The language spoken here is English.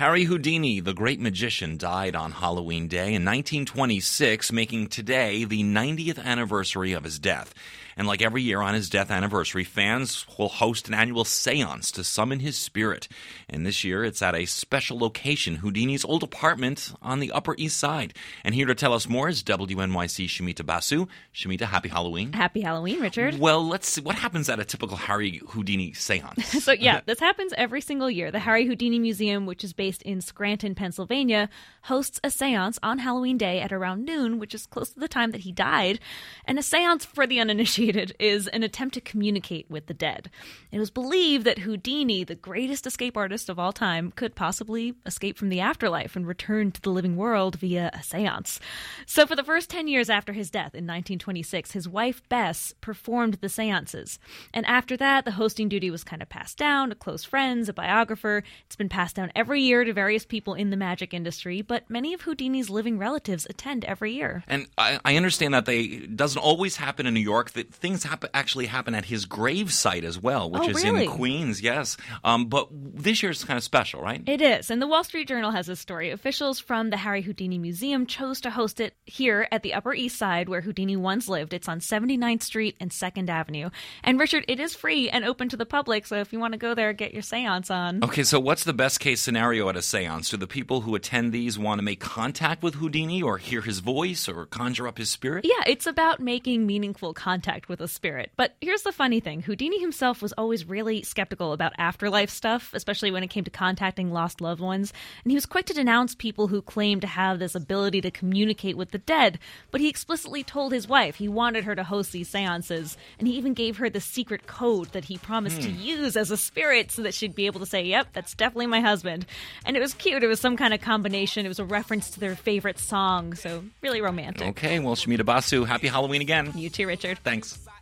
Harry Houdini, the great magician, died on Halloween Day in 1926, making today the 90th anniversary of his death. And like every year on his death anniversary, fans will host an annual seance to summon his spirit. And this year, it's at a special location, Houdini's old apartment on the Upper East Side. And here to tell us more is WNYC Shamita Basu. Shamita, happy Halloween. Happy Halloween, Richard. Well, let's see. What happens at a typical Harry Houdini seance? So, this happens every single year. The Harry Houdini Museum, which is based in Scranton, Pennsylvania, hosts a seance on Halloween Day at around noon, which is close to the time that he died. And a seance, for the uninitiated, is an attempt to communicate with the dead. It was believed that Houdini, the greatest escape artist of all time, could possibly escape from the afterlife and return to the living world via a seance. So for the first 10 years after his death in 1926, his wife Bess performed the seances. And after that, the hosting duty was kind of passed down to close friends, a biographer. It's been passed down every year to various people in the magic industry, but many of Houdini's living relatives attend every year. And I understand that it doesn't always happen in New York, that things actually happen at his grave site as well, which is really? in Queens, yes. But this year's kind of special, right? It is. And the Wall Street Journal has a story. Officials from the Harry Houdini Museum chose to host it here at the Upper East Side where Houdini once lived. It's on 79th Street and 2nd Avenue. And Richard, it is free and open to the public, so if you want to go there, get your seance on. Okay, so what's the best case scenario at a seance? Do the people who attend these want to make contact with Houdini or hear his voice or conjure up his spirit? Yeah, it's about making meaningful contact with a spirit. But here's the funny thing. Houdini himself was always really skeptical about afterlife stuff, especially when it came to contacting lost loved ones. And he was quick to denounce people who claimed to have this ability to communicate with the dead. But he explicitly told his wife he wanted her to host these seances. And he even gave her the secret code that he promised to use as a spirit so that she'd be able to say, yep, that's definitely my husband. And it was cute. It was some kind of combination. It was a reference to their favorite song. So really romantic. Okay, well, Shamita Basu, happy Halloween again. You too, Richard. Thanks.